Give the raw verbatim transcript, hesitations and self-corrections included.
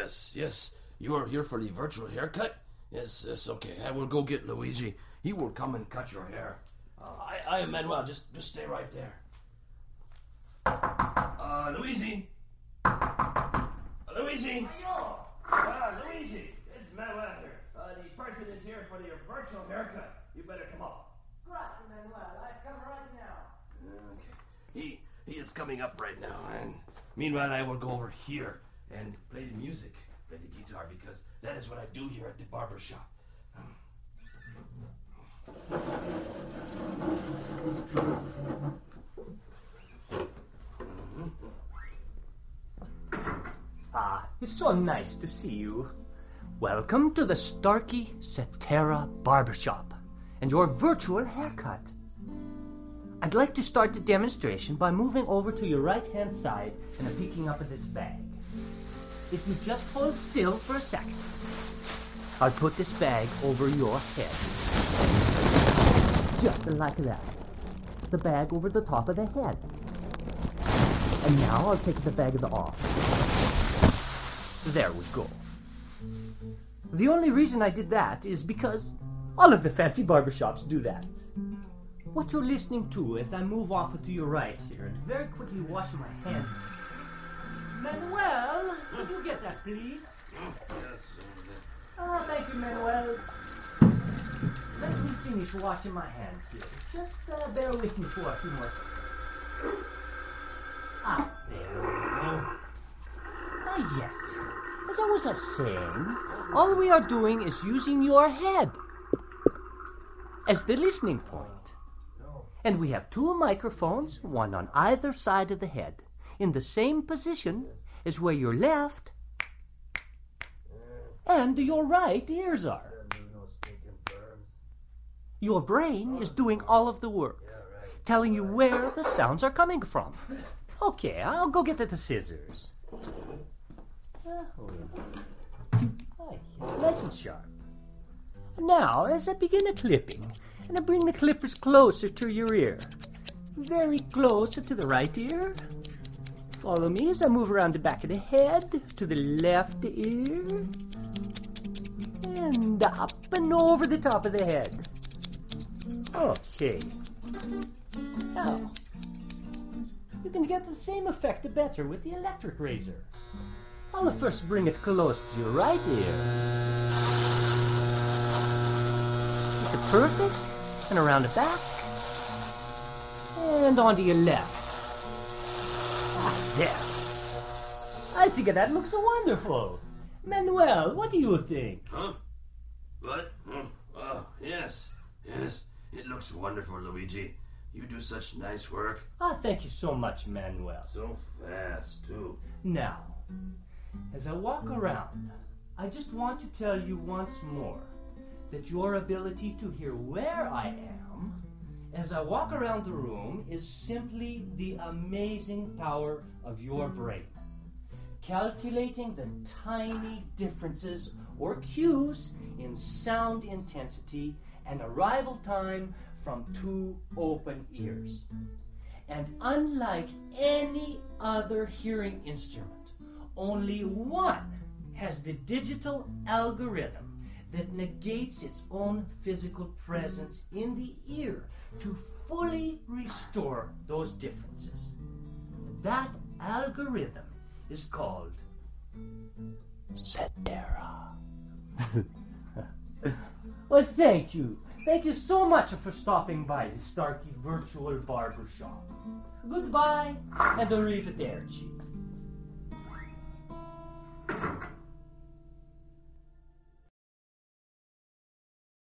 yes, yes. You are here for the virtual haircut? Yes, yes, okay. I will go get Luigi. He will come and cut your hair. Uh, I, I am Manuel. Just, just stay right there. Uh, Luigi? Uh, Luigi? Uh, Luigi, it's Manuel here. Uh, the person is here for your virtual haircut. You better come up. Grazie, Manuel. I come right now. Okay. He, he is coming up right now, and meanwhile I will go over here and play the music, play the guitar, because that is what I do here at the barber shop. Ah, it's so nice to see you. Welcome to the Starkey Cetera Barbershop and your virtual haircut. I'd like to start the demonstration by moving over to your right-hand side and picking up this bag. If you just hold still for a second, I'll put this bag over your head. Just like that. The bag over the top of the head. And now I'll take the bag off. There we go. The only reason I did that is because all of the fancy barbershops do that. What you're listening to as I move off to your right here and very quickly wash my hands. Manuel, could you get that, please? Yes. Ah, thank you, Manuel. Let me finish washing my hands here. Just uh, bear with me for a few more seconds. Ah, there we go. Ah, yes. As I was uh, saying, all we are doing is using your head as the listening point. And we have two microphones, one on either side of the head, in the same position as where your left and your right ears are. Your brain is doing all of the work, telling you where the sounds are coming from. Okay, I'll go get the scissors. Oh, yes, nice and sharp. Now, as I begin the clipping, and I bring the clippers closer to your ear, very close to the right ear. Follow me as I move around the back of the head to the left ear, and up and over the top of the head. Okay. Now, you can get the same effect better with the electric razor. I'll first bring it close to your right ear. It's perfect. And around the back. And onto your left. Ah, yes. I think that looks wonderful. Manuel, what do you think? Huh? What? Oh, oh, yes. Yes. It looks wonderful, Luigi. You do such nice work. Ah, thank you so much, Manuel. So fast, too. Now, as I walk around, I just want to tell you once more that your ability to hear where I am as I walk around the room is simply the amazing power of your brain. Calculating the tiny differences or cues in sound intensity and arrival time from two open ears. And unlike any other hearing instrument, only one has the digital algorithm that negates its own physical presence in the ear to fully restore those differences. That algorithm is called Cetera. Well, thank you. Thank you so much for stopping by the Starkey Virtual Barbershop. Goodbye and arrivederci.